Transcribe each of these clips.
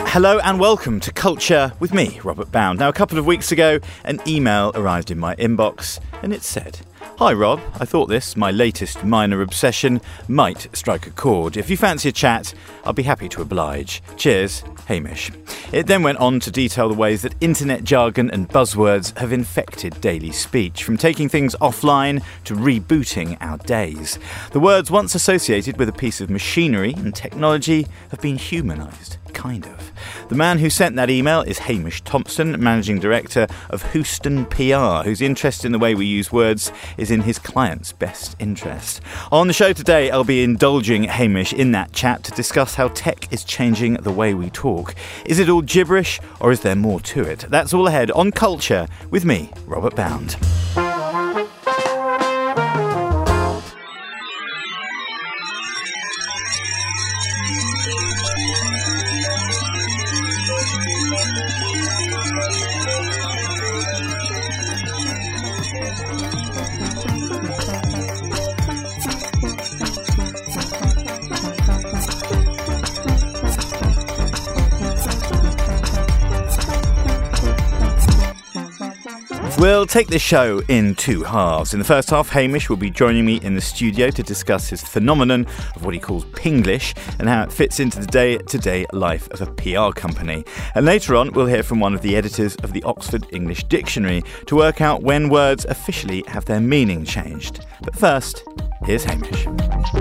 Hello and welcome to Culture with me, Robert Bound. Now, a couple of weeks ago, an email arrived in my inbox and it said, "Hi Rob, I thought this, my latest minor obsession, might strike a chord. If you fancy a chat, I'll be happy to oblige. Cheers, Hamish." It then went on to detail the ways that internet jargon and buzzwords have infected daily speech, from taking things offline to rebooting our days. The words once associated with a piece of machinery and technology have been humanised, kind of. The man who sent that email is Hamish Thompson, Managing Director of Houston PR, whose interest in the way we use words is in his client's best interest. On the show today, I'll be indulging Hamish in that chat to discuss how tech is changing the way we talk. Is it all gibberish, or is there more to it? That's all ahead on Culture with me, Robert Bound. We'll take this show in two halves. In the first half, Hamish will be joining me in the studio to discuss his phenomenon of what he calls Pinglish and how it fits into the day-to-day life of a PR company. And later on, we'll hear from one of the editors of the Oxford English Dictionary to work out when words officially have their meaning changed. But first, here's Hamish.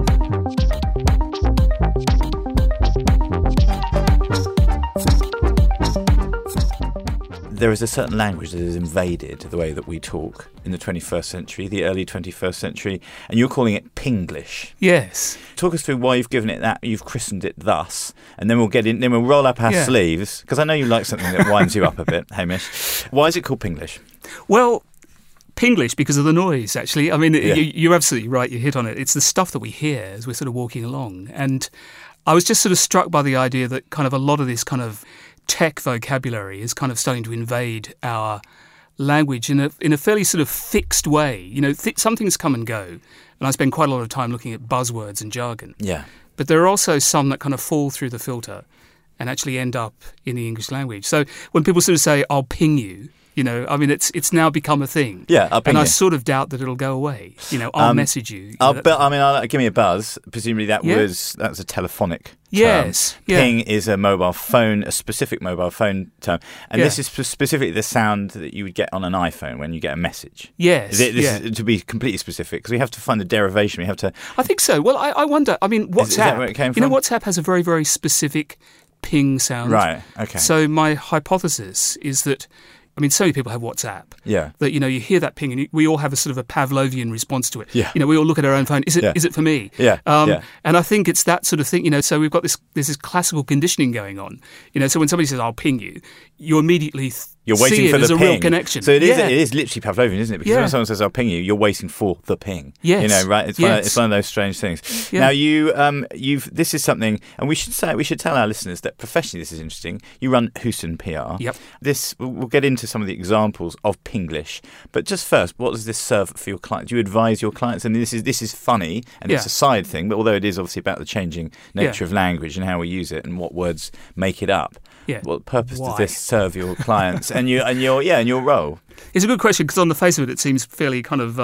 There is a certain language that has invaded the way that we talk in the 21st century, the early 21st century, and you're calling it Pinglish. Yes. Talk us through why you've given it that, you've christened it thus, and then we'll roll up our sleeves, because I know you like something that winds you up a bit, Hamish. Why is it called Pinglish? Well, Pinglish because of the noise, actually. I mean, you're absolutely right, you hit on it. It's the stuff that we hear as we're sort of walking along. And I was just sort of struck by the idea that kind of a lot of this kind of tech vocabulary is kind of starting to invade our language in a fairly sort of fixed way. You know, some things come and go, and I spend quite a lot of time looking at buzzwords and jargon. Yeah. But there are also some that kind of fall through the filter and actually end up in the English language. So when people sort of say, "I'll ping you," you know, I mean, it's now become a thing. Yeah, I'll ping you. And I sort of doubt that it'll go away. You know, I'll message you. Give me a buzz. Presumably that's a telephonic term. Yes. Yeah. Ping is a mobile phone, a specific mobile phone term. And this is specifically the sound that you would get on an iPhone when you get a message. Yes. This is, to be completely specific, because we have to find the derivation. We have to. I think so. Well, I wonder. I mean, WhatsApp. Is that where it came from? You know, WhatsApp has a very, very specific ping sound. Right. Okay. So my hypothesis is that, I mean, so many people have WhatsApp. Yeah. That, you know, you hear that ping and we all have a sort of a Pavlovian response to it. Yeah. You know, we all look at our own phone. Is it for me? Yeah. And I think it's that sort of thing, you know, so we've got there's this classical conditioning going on. You know, so when somebody says, "I'll ping you," you immediately you're waiting see for it as the a ping. real connection. So it is literally Pavlovian, isn't it? Because when someone says, "I'll ping you," you're waiting for the ping. Yes. You know, right? It's one of those strange things. Yeah. Now this is something, and we should tell our listeners that professionally this is interesting. You run Houston PR. Yep. We'll get into some of the examples of Pinglish, but just first, what does this serve for your clients? Do you advise your clients? And this is funny, and it's a side thing, but although it is obviously about the changing nature of language and how we use it and what words make it up. Yeah. What purpose does this serve your clients and your role? It's a good question, because on the face of it seems fairly kind of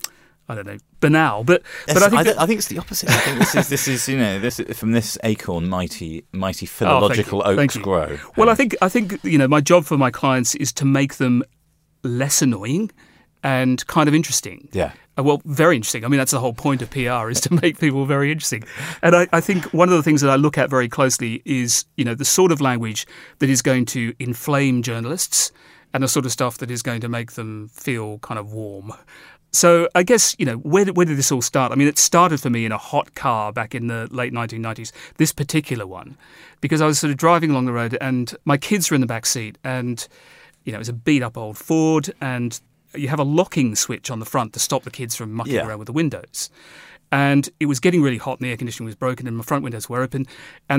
I don't know, banal. But I think it's the opposite. I think this is you know, from this acorn mighty philological oaks grow. Well, I think you know, my job for my clients is to make them less annoying and kind of interesting. Yeah. Well, very interesting. I mean, that's the whole point of PR, is to make people very interesting. And I think one of the things that I look at very closely is, you know, the sort of language that is going to inflame journalists and the sort of stuff that is going to make them feel kind of warm. So I guess, you know, where did this all start? I mean, it started for me in a hot car back in the late 1990s, this particular one, because I was sort of driving along the road and my kids were in the back seat and, you know, it was a beat-up old Ford and you have a locking switch on the front to stop the kids from mucking around with the windows. And it was getting really hot and the air conditioning was broken and my front windows were open. And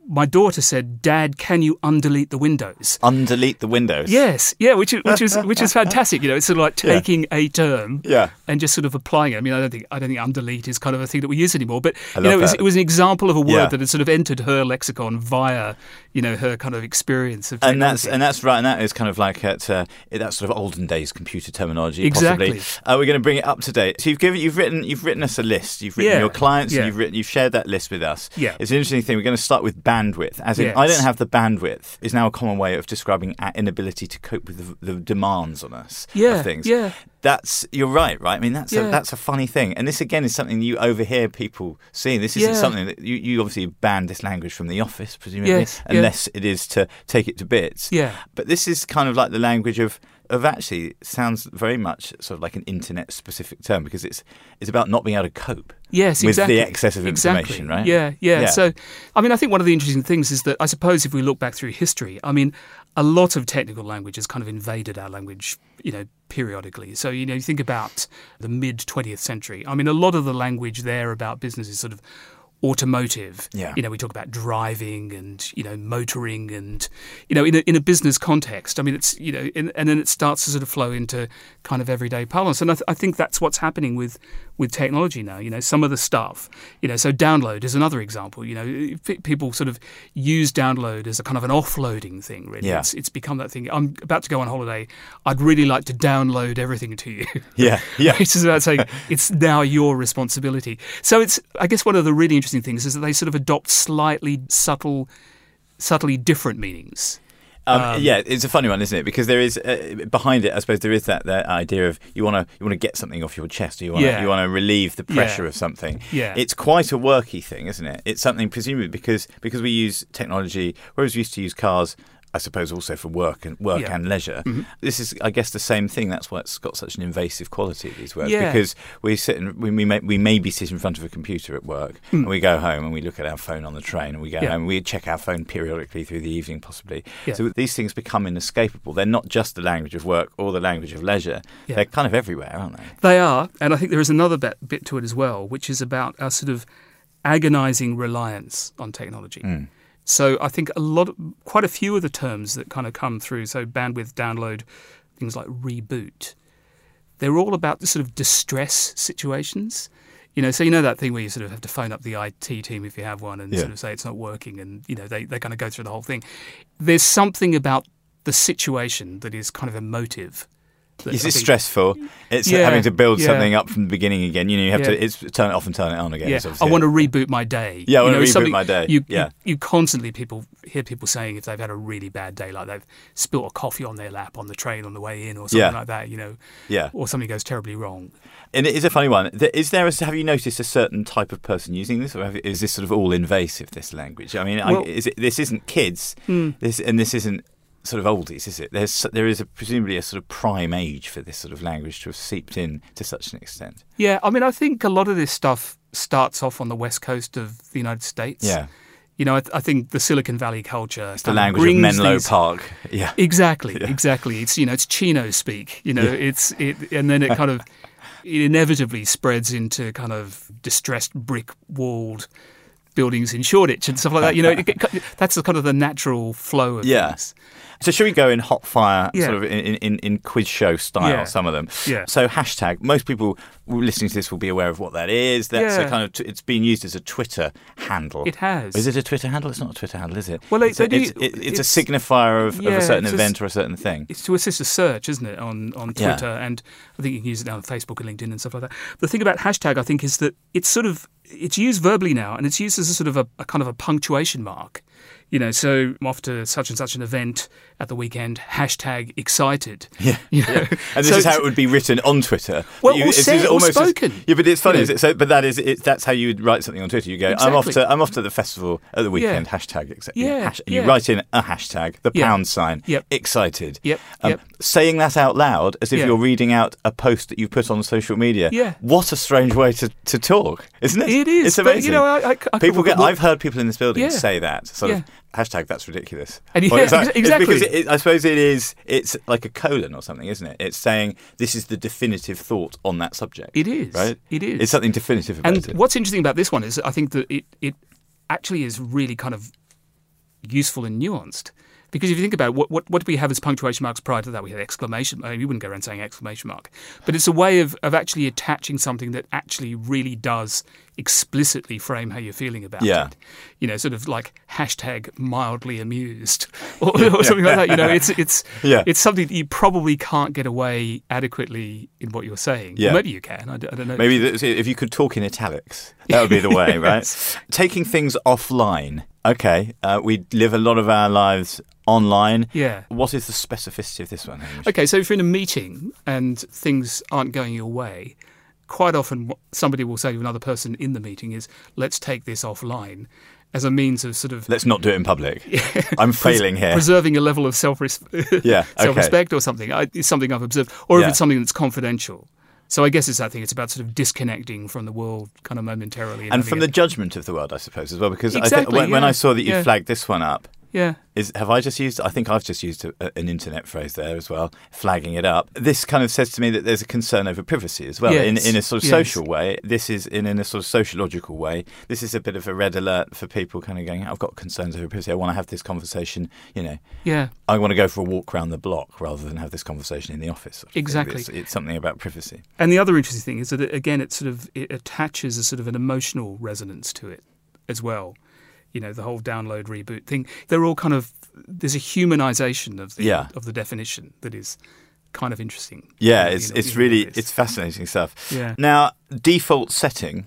my daughter said, "Dad, can you undelete the windows?" Undelete the windows? Yes, yeah, which is fantastic. It's sort of like taking a term and just sort of applying it. I mean, I don't think undelete is kind of a thing that we use anymore, but it was an example of a word that had sort of entered her lexicon via her kind of experience of technology. And that's right, and that is kind of like that sort of olden days computer terminology. Exactly. Possibly. We're going to bring it up to date. So you've written us a list. You've written your clients, and you've shared that list with us. Yeah. It's an interesting thing. We're going to start with bandwidth, as in I don't have the bandwidth is now a common way of describing our inability to cope with the demands on us of things. Yeah. You're right. I mean, that's a funny thing. And this, again, is something you overhear people saying. This isn't something that you obviously banned this language from the office, presumably, unless it is to take it to bits. Yeah. But this is kind of like the language of actually sounds very much sort of like an internet-specific term, because it's about not being able to cope with the excess of information, right? Yeah. So, I mean, I think one of the interesting things is that I suppose if we look back through history, I mean, a lot of technical language has kind of invaded our language, periodically. So, you think about the mid-20th century. I mean, a lot of the language there about business is sort of automotive. Yeah. We talk about driving and, motoring and, in a business context. I mean, it's, and then it starts to sort of flow into kind of everyday parlance. And I think that's what's happening with technology now. Some of the stuff, so download is another example. People sort of use download as a kind of an offloading thing, really. Yeah. It's become that thing. I'm about to go on holiday. I'd really like to download everything to you. Yeah. It's just about saying it's now your responsibility. So it's, I guess, one of the really interesting things is that they sort of adopt slightly subtly different meanings. It's a funny one, isn't it? Because there is behind it, I suppose, there is that idea of you want to get something off your chest, or you want to relieve the pressure of something. Yeah. It's quite a worky thing, isn't it? It's something presumably because we use technology, whereas we used to use cars, I suppose, also for work and leisure. Mm-hmm. This is, I guess, the same thing. That's why it's got such an invasive quality, these words, because we maybe sit in front of a computer at work, and we go home and we look at our phone on the train, and we go home and we check our phone periodically through the evening, possibly. Yeah. So these things become inescapable. They're not just the language of work or the language of leisure. Yeah. They're kind of everywhere, aren't they? They are, and I think there is another bit to it as well, which is about our sort of agonising reliance on technology. Mm. So I think quite a few of the terms that kind of come through, so bandwidth, download, things like reboot, they're all about the sort of distress situations. So that thing where you sort of have to phone up the IT team if you have one and sort of say it's not working, and they kind of go through the whole thing. There's something about the situation that is kind of emotive. Is it stressful? It's having to build something up from the beginning again. You have to turn it off and turn it on again. Yeah. I want to reboot my day. Yeah, I want to reboot my day. You constantly hear people saying if they've had a really bad day, like they've spilt a coffee on their lap on the train on the way in or something like that, or something goes terribly wrong. And it is a funny one. Have you noticed a certain type of person using this, or is this sort of all invasive, this language? I mean, this isn't kids, this isn't sort of oldies, is it? There is presumably a sort of prime age for this sort of language to have seeped in to such an extent. Yeah, I mean, I think a lot of this stuff starts off on the west coast of the United States. Yeah. I think the Silicon Valley culture. It's the language of Menlo Park. Yeah. Exactly. It's it's Chino speak. And then it kind of it inevitably spreads into kind of distressed brick-walled buildings in Shoreditch and stuff like that. That's kind of the natural flow of things. So should we go in hot fire, sort of in quiz show style, some of them? Yeah. So hashtag, most people listening to this will be aware of what that is. That's a kind of, it's been used as a Twitter handle. It has. Is it a Twitter handle? It's not a Twitter handle, is it? Well, it's a signifier of a certain event or a certain thing. It's to assist a search, isn't it, on Twitter, and I think you can use it now on Facebook and LinkedIn and stuff like that. The thing about hashtag, I think, is that it's used verbally now, and it's used as a sort of a kind of a punctuation mark. So I'm off to such and such an event at the weekend, hashtag excited. Yeah. And this is how it would be written on Twitter. Well, or spoken. But it's funny. But that's how you would write something on Twitter. You go, exactly. I'm off to the festival at the weekend, hashtag excited. You write in a hashtag, the pound sign, excited. Saying that out loud as if you're reading out a post that you've put on social media. Yeah. What a strange way to talk, isn't it? It is. It's amazing. But, I've heard people in this building say that. Sort of, hashtag that's ridiculous. And exactly. It's because I suppose it's like a colon or something, isn't it? It's saying this is the definitive thought on that subject. It is. Right? It is. It's something definitive about it. And what's interesting about this one is I think that it actually is really kind of useful and nuanced. Because if you think about it, what did we have as punctuation marks prior to that? We had exclamation. I mean, we wouldn't go around saying exclamation mark. But it's a way of actually attaching something that actually really does explicitly frame how you're feeling about it. You know, sort of like hashtag mildly amused or something like that. You know, it's something that you probably can't get away adequately in what you're saying. Yeah. Or maybe you can. I don't know. Maybe if you could talk in italics, that would be the way, right? Yes. Taking things offline. Okay, we live a lot of our lives online. Yeah. What is the specificity of this one, Hamish? Okay, so if you're in a meeting and things aren't going your way, quite often what somebody will say to another person in the meeting is, let's take this offline, as a means of sort of... Let's not do it in public. I'm failing here. Preserving a level of self-respect or something. It's something I've observed. Or if it's something that's confidential. So I guess it's about sort of disconnecting from the world kind of momentarily. And from the judgment of the world, I suppose, as well. Because exactly, I think when I saw that you flagged this one up, yeah. Have I just used... I think I've just used an internet phrase there as well, flagging it up. This kind of says to me that there's a concern over privacy as well, yes. in a sort of social way. This is in a sort of sociological way. This is a bit of a red alert for people kind of going, I've got concerns over privacy. I want to have this conversation, you know. Yeah. I want to go for a walk around the block rather than have this conversation in the office. Exactly. It's something about privacy. And the other interesting thing is that, again, it attaches a sort of an emotional resonance to it as well. You know, the whole download reboot thing. They're all kind of... There's a humanization of the definition that is kind of interesting. Yeah, it's fascinating stuff. Yeah. Now, default setting.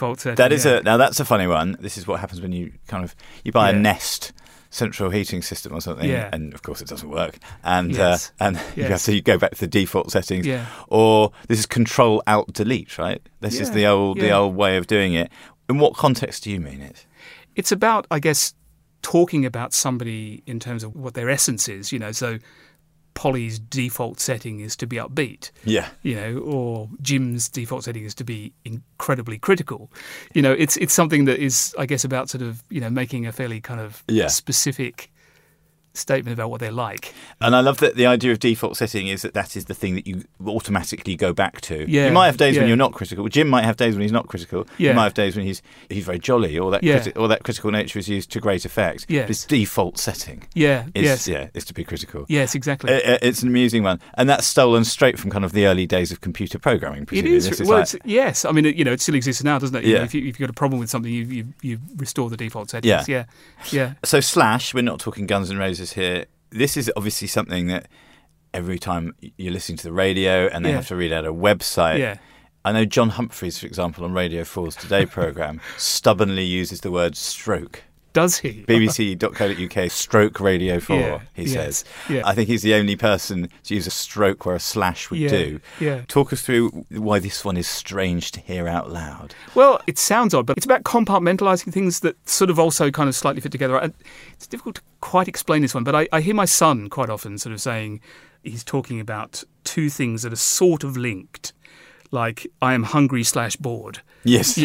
Now that's a funny one. This is what happens when you buy a Nest central heating system or something, and of course it doesn't work, and you have to go back to the default settings. Yeah. Or this is Control Alt Delete, right? This is the old way of doing it. In what context do you mean it? It's about, I guess, talking about somebody in terms of what their essence is, you know, so Polly's default setting is to be upbeat. Yeah. You know, or Jim's default setting is to be incredibly critical. You know, it's something that is, I guess, about sort of, you know, making a fairly kind of specific statement about what they're like. And I love that the idea of default setting is that is the thing that you automatically go back to. Yeah, you might have days when you're not critical. Jim might have days when he's not critical. Yeah. He might have days when he's very jolly, or that that critical nature is used to great effect. Yes. But his default setting is to be critical. Yes, exactly. It's an amusing one. And that's stolen straight from kind of the early days of computer programming. It is. Yes. I mean, you know, it still exists now, doesn't it? You know, if you've got a problem with something, you restore the default settings. Yeah. So Slash, we're not talking Guns N' Roses here. This is obviously something that every time you're listening to the radio and they have to read out a website. Yeah. I know John Humphreys, for example, on Radio 4's Today programme, stubbornly uses the word stroke. Does he? BBC.co.uk, stroke Radio 4, he says. Yeah. I think he's the only person to use a stroke where a slash would do. Yeah. Talk us through why this one is strange to hear out loud. Well, it sounds odd, but it's about compartmentalising things that sort of also kind of slightly fit together. And it's difficult to quite explain this one, but I hear my son quite often sort of saying he's talking about two things that are sort of linked. Like, I am hungry / bored. Yes.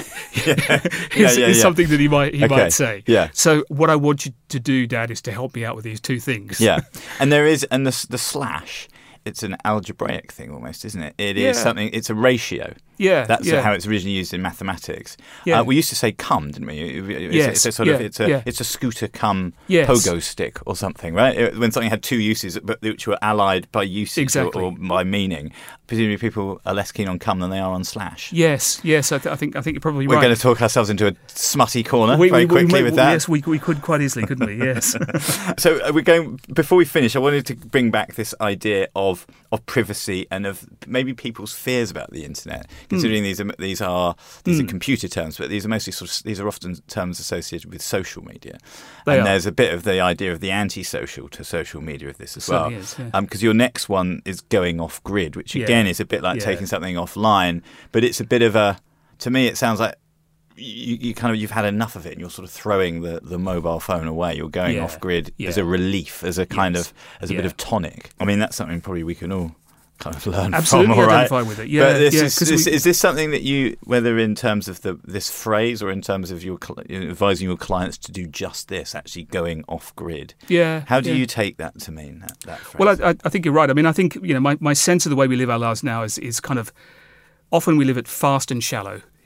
Is something that he might say. Yeah. So what I want you to do, Dad, is to help me out with these two things. Yeah. And there is, and the slash, it's an algebraic thing almost, isn't it? It is something, it's a ratio. Yeah. That's how it's originally used in mathematics. Yeah. We used to say cum, didn't we? Yes. It's a scooter cum pogo stick or something, right? When something had two uses but which were allied by usage or by meaning. Presumably people are less keen on cum than they are on slash. Yes. I think you're probably right. We're going to talk ourselves into a smutty corner very quickly with that. Yes, we could quite easily, couldn't we? Yes. So we're going, before we finish, I wanted to bring back this idea of privacy and of maybe people's fears about the internet. Considering these are computer terms, but these are mostly these are often terms associated with social media. There's a bit of the idea of the anti-social to social media of this as well. Because your next one is going off grid, which again is a bit like taking something offline, but it's a bit of a. To me, it sounds like you've had enough of it, and you're sort of throwing the mobile phone away. You're going off grid as a relief, as a kind of a bit of tonic. I mean, that's something probably we can all kind of learn Absolutely from, identify with it. Yeah, but is this something that you, whether in terms of this phrase or in terms of your advising your clients to do just this, actually going off grid? Yeah. How do you take that to mean that phrase? Well, I think you're right. I mean, I think my sense of the way we live our lives now is kind of often we live it fast and shallow.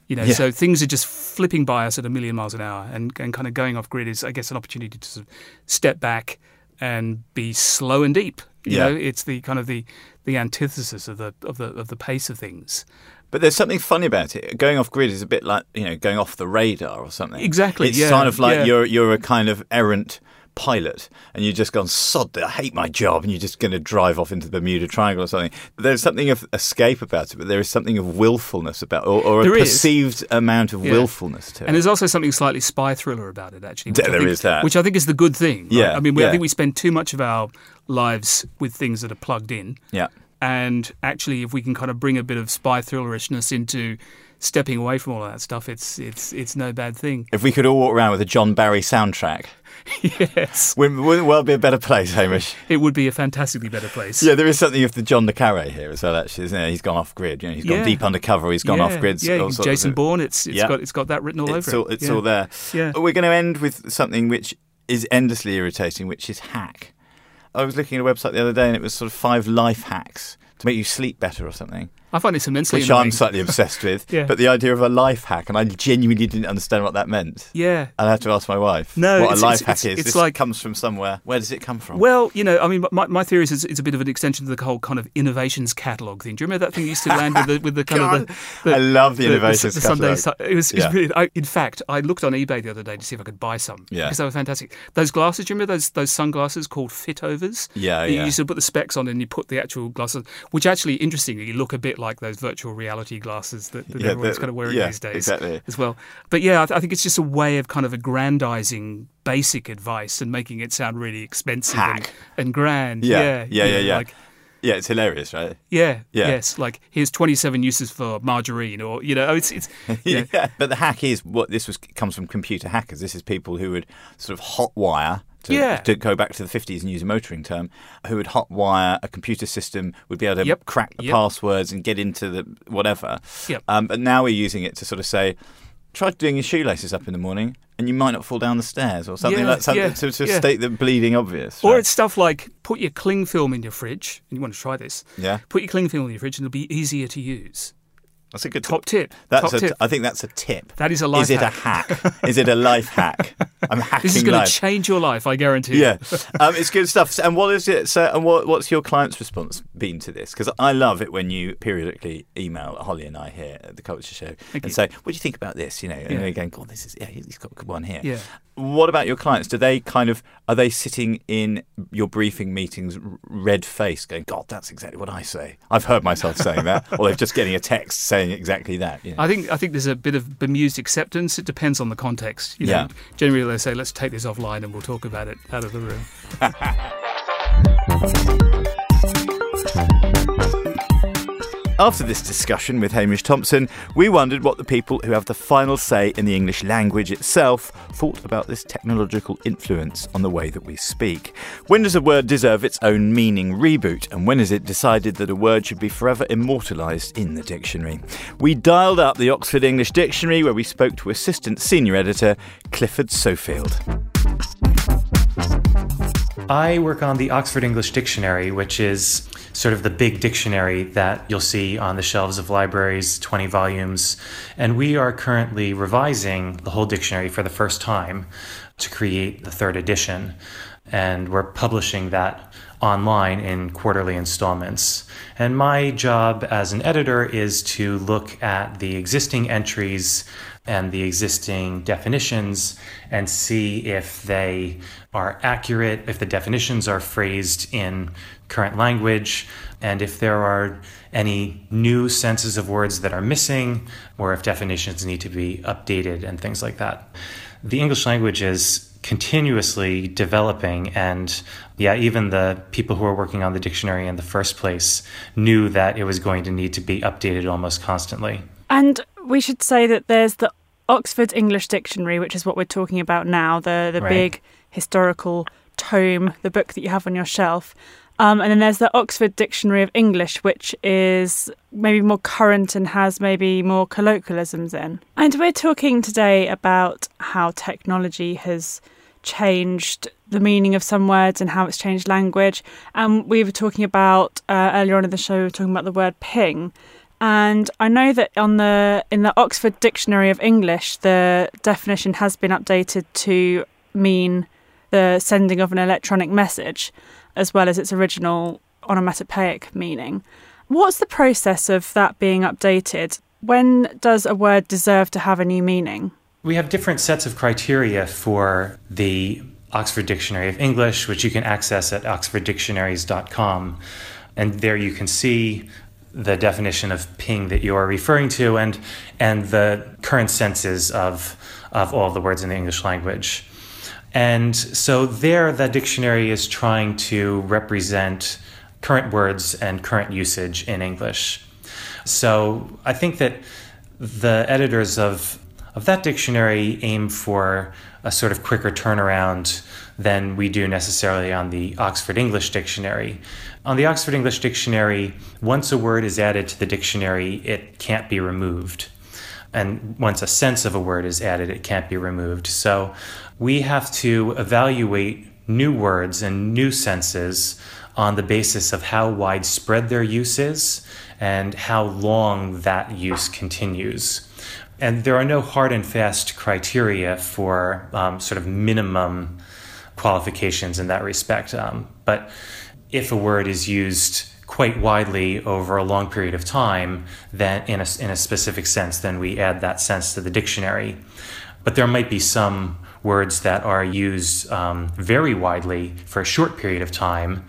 So things are just flipping by us at 1 million miles an hour, and kind of going off grid is, I guess, an opportunity to sort of step back and be slow and deep. You know, it's the kind of the antithesis of the pace of things. But there's something funny about it. Going off grid is a bit like, going off the radar or something. Exactly. It's kind of like you're a kind of errant pilot, and you've just gone, sod it, I hate my job, and you're just going to drive off into the Bermuda Triangle or something. There's something of escape about it, but there is something of willfulness about, or a perceived amount of willfulness to it. And there's also something slightly spy thriller about it, actually. There is that. Which I think is the good thing. Right? Yeah. I mean, I think we spend too much of our lives with things that are plugged in. Yeah. And actually, if we can kind of bring a bit of spy thrillerishness into stepping away from all of that stuff, it's no bad thing. If we could all walk around with a John Barry soundtrack, yes, wouldn't the world be a better place, Hamish? It would be a fantastically better place. Yeah, there is something of the John le Carré here as well, actually, isn't there? He's gone off grid. He's gone deep undercover. He's gone off grid. Yeah, Jason Bourne. It's got that written all over it. It's all there. Yeah. We're going to end with something which is endlessly irritating, which is hack. I was looking at a website the other day, and it was sort of 5 life hacks to make you sleep better or something. I find this immensely Which annoying. I'm slightly obsessed with. Yeah. But the idea of a life hack, and I genuinely didn't understand what that meant. Yeah. I had to ask my wife what a life hack is. It's this like, comes from somewhere. Where does it come from? Well, I mean, my theory is it's a bit of an extension to the whole kind of innovations catalogue thing. Do you remember that thing you used to land with the kind God, of the I love the innovations catalogue. It was really, in fact, I looked on eBay the other day to see if I could buy some. Yeah. Because they were fantastic. Those glasses, do you remember those sunglasses called fit-overs? Yeah. You used to put the specs on and you put the actual glasses, which actually, interestingly, look a bit like those virtual reality glasses that everyone's kind of wearing these days exactly. as well. But I think it's just a way of kind of aggrandizing basic advice and making it sound really expensive and grand. Yeah. Yeah, it's hilarious, right? Yeah. Yes. Like, here's 27 uses for margarine, or it's. Yeah. But the hack is comes from computer hackers. This is people who would sort of hotwire. To go back to the 50s and use a motoring term, who would hotwire a computer system, would be able to crack the passwords and get into the whatever. Yep. But now we're using it to sort of say, try doing your shoelaces up in the morning and you might not fall down the stairs or something to state the bleeding obvious. Right? Or it's stuff like, put your cling film in your fridge, and you want to try this. Yeah. Put your cling film in your fridge and it'll be easier to use. That's a good top tip. I think that's a tip. That is a life hack. Is it a hack? Is it a life hack? I'm hacking life. This is going to change your life, I guarantee. Yeah, it's good stuff. And what is it? So, and what's your client's response been to this? Because I love it when you periodically email Holly and I here at the Culture Show and say, "What do you think about this?" And they're going, "God, he's got a good one here." Yeah. What about your clients? Are they sitting in your briefing meetings red-faced going, God, that's exactly what I say? I've heard myself saying that. Or they're just getting a text saying exactly that. I think there's a bit of bemused acceptance. It depends on the context. Generally they say, let's take this offline and we'll talk about it out of the room. After this discussion with Hamish Thompson, we wondered what the people who have the final say in the English language itself thought about this technological influence on the way that we speak. When does a word deserve its own meaning reboot? And when is it decided that a word should be forever immortalised in the dictionary? We dialed up the Oxford English Dictionary, where we spoke to Assistant Senior Editor Clifford Sofield. I work on the Oxford English Dictionary, which is sort of the big dictionary that you'll see on the shelves of libraries, 20 volumes. And we are currently revising the whole dictionary for the first time to create the third edition. And we're publishing that online in quarterly installments. And my job as an editor is to look at the existing entries and the existing definitions and see if they are accurate, if the definitions are phrased in current language, and if there are any new senses of words that are missing, or if definitions need to be updated and things like that. The English language is continuously developing, and even the people who are working on the dictionary in the first place knew that it was going to need to be updated almost constantly. And we should say that there's the Oxford English Dictionary, which is what we're talking about now, the Right. big historical tome, the book that you have on your shelf. And then there's the Oxford Dictionary of English, which is maybe more current and has maybe more colloquialisms in. And we're talking today about how technology has changed the meaning of some words and how it's changed language. And we were talking about, earlier on in the show, we were talking about the word ping. And I know that in the Oxford Dictionary of English, the definition has been updated to mean the sending of an electronic message, as well as its original onomatopoeic meaning. What's the process of that being updated? When does a word deserve to have a new meaning? We have different sets of criteria for the Oxford Dictionary of English, which you can access at oxforddictionaries.com. And there you can see the definition of ping that you are referring to and the current senses of all the words in the English language. And so there, the dictionary is trying to represent current words and current usage in English. So I think that the editors of that dictionary aim for a sort of quicker turnaround than we do necessarily on the Oxford English Dictionary. On the Oxford English Dictionary, once a word is added to the dictionary, it can't be removed. And once a sense of a word is added, it can't be removed. So we have to evaluate new words and new senses on the basis of how widespread their use is and how long that use continues. And there are no hard and fast criteria for sort of minimum qualifications in that respect. But if a word is used quite widely over a long period of time, then in a specific sense, then we add that sense to the dictionary. But there might be some words that are used very widely for a short period of time,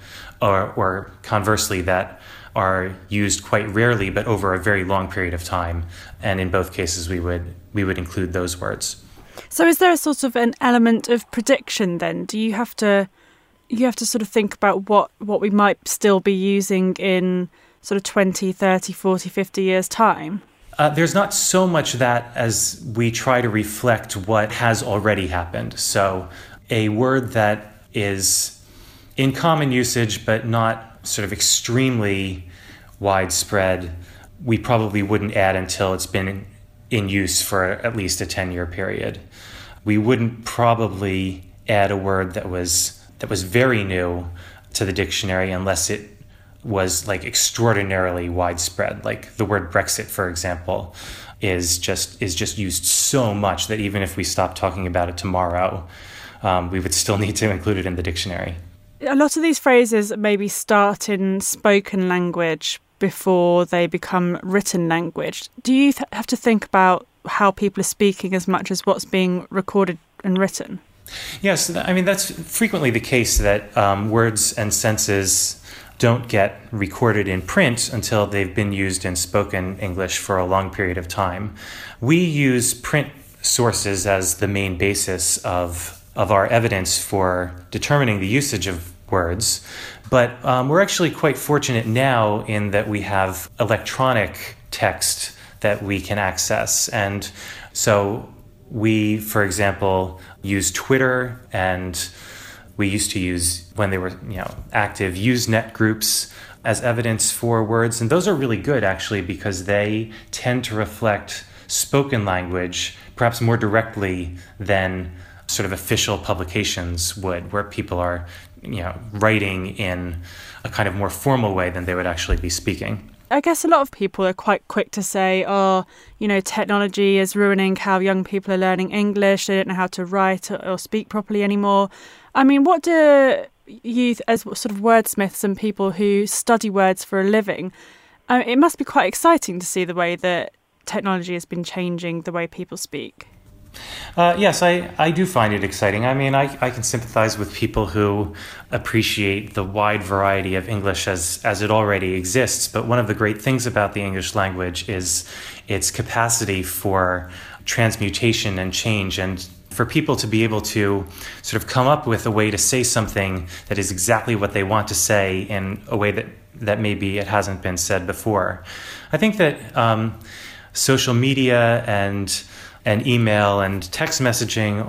or conversely that are used quite rarely but over a very long period of time. And in both cases, we would include those words. So is there a sort of an element of prediction then? Do you have to sort of think about what we might still be using in sort of 20, 30, 40, 50 years' time? There's not so much that as we try to reflect what has already happened. So a word that is in common usage but not sort of extremely widespread, we probably wouldn't add until it's been in use for at least a 10-year period. We wouldn't probably add a word that was very new to the dictionary unless it was like extraordinarily widespread. Like the word Brexit, for example, is just used so much that even if we stopped talking about it tomorrow, we would still need to include it in the dictionary. A lot of these phrases maybe start in spoken language before they become written language. Do you have to think about how people are speaking as much as what's being recorded and written? Yes, I mean, that's frequently the case that words and senses don't get recorded in print until they've been used in spoken English for a long period of time. We use print sources as the main basis of our evidence for determining the usage of words, but we're actually quite fortunate now in that we have electronic text that we can access. And so we, for example, use Twitter, and we used to use, when they were active, Usenet groups as evidence for words. And those are really good, actually, because they tend to reflect spoken language perhaps more directly than sort of official publications would, where people are writing in a kind of more formal way than they would actually be speaking. I guess a lot of people are quite quick to say, technology is ruining how young people are learning English. They don't know how to write or speak properly anymore. I mean, what do you, as sort of wordsmiths and people who study words for a living, it must be quite exciting to see the way that technology has been changing the way people speak. Yes, I do find it exciting. I mean, I can sympathize with people who appreciate the wide variety of English as it already exists. But one of the great things about the English language is its capacity for transmutation and change, and for people to be able to sort of come up with a way to say something that is exactly what they want to say in a way that maybe it hasn't been said before. I think that social media and email and text messaging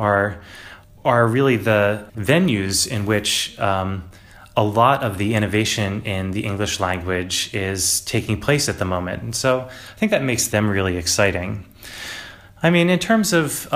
are really the venues in which a lot of the innovation in the English language is taking place at the moment. And so I think that makes them really exciting. I mean, in terms of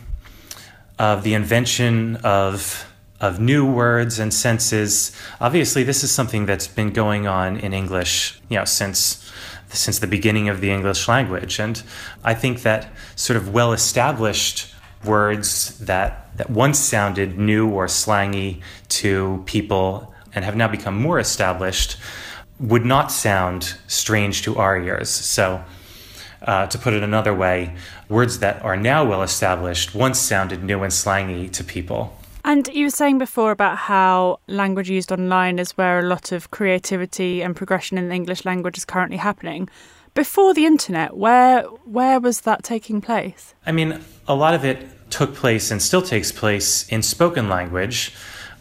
the invention of new words and senses, obviously this is something that's been going on in English, since since the beginning of the English language. And I think that sort of well-established words that once sounded new or slangy to people and have now become more established would not sound strange to our ears. So to put it another way, words that are now well-established once sounded new and slangy to people. And you were saying before about how language used online is where a lot of creativity and progression in the English language is currently happening. Before the internet, where was that taking place? I mean, a lot of it took place and still takes place in spoken language,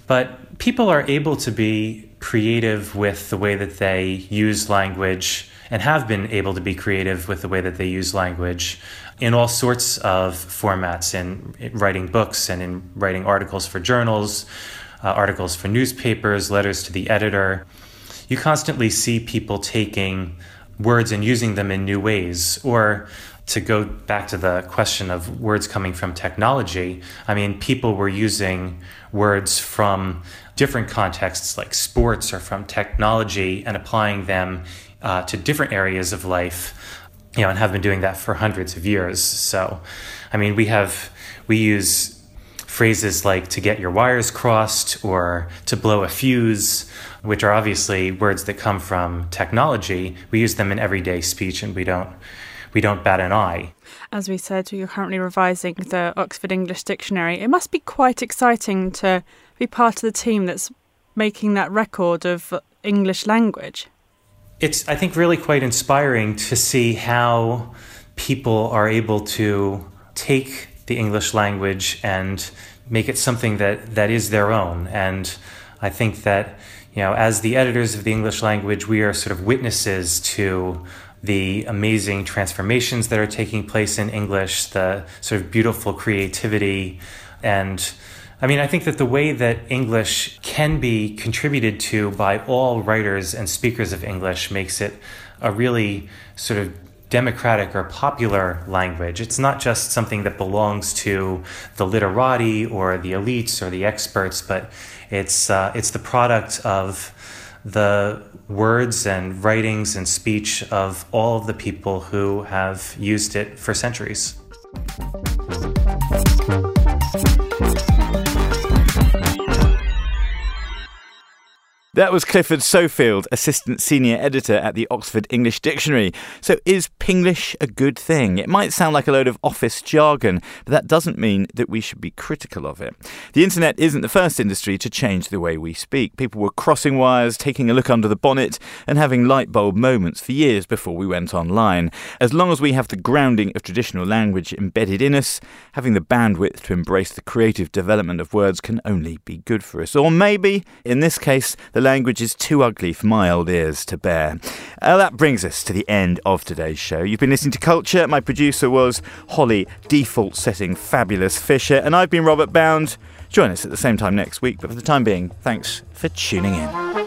but people are able to be creative with the way that they use language and have been able to be creative with the way that they use language in all sorts of formats, in writing books and in writing articles for journals, articles for newspapers, letters to the editor. You constantly see people taking words and using them in new ways. Or to go back to the question of words coming from technology, I mean, people were using words from different contexts like sports or from technology and applying them to different areas of life, and have been doing that for hundreds of years. So, I mean, we use phrases like to get your wires crossed or to blow a fuse, which are obviously words that come from technology. We use them in everyday speech and we don't bat an eye. As we said, you're currently revising the Oxford English Dictionary. It must be quite exciting to be part of the team that's making that record of English language. It's, I think, really quite inspiring to see how people are able to take the English language and make it something that is their own. And I think that, as the editors of the English language, we are sort of witnesses to the amazing transformations that are taking place in English, the sort of beautiful creativity. And I mean, I think that the way that English can be contributed to by all writers and speakers of English makes it a really sort of democratic or popular language. It's not just something that belongs to the literati or the elites or the experts, but it's the product of the words and writings and speech of all of the people who have used it for centuries. That was Clifford Sofield, Assistant Senior Editor at the Oxford English Dictionary. So is Pinglish a good thing? It might sound like a load of office jargon, but that doesn't mean that we should be critical of it. The internet isn't the first industry to change the way we speak. People were crossing wires, taking a look under the bonnet, and having light bulb moments for years before we went online. As long as we have the grounding of traditional language embedded in us, having the bandwidth to embrace the creative development of words can only be good for us. Or maybe, in this case, the language is too ugly for my old ears to bear. That brings us to the end of today's show. You've been listening to Culture. My producer was Holly, default setting Fabulous Fisher, and I've been Robert Bound. Join us at the same time next week, but for the time being, thanks for tuning in.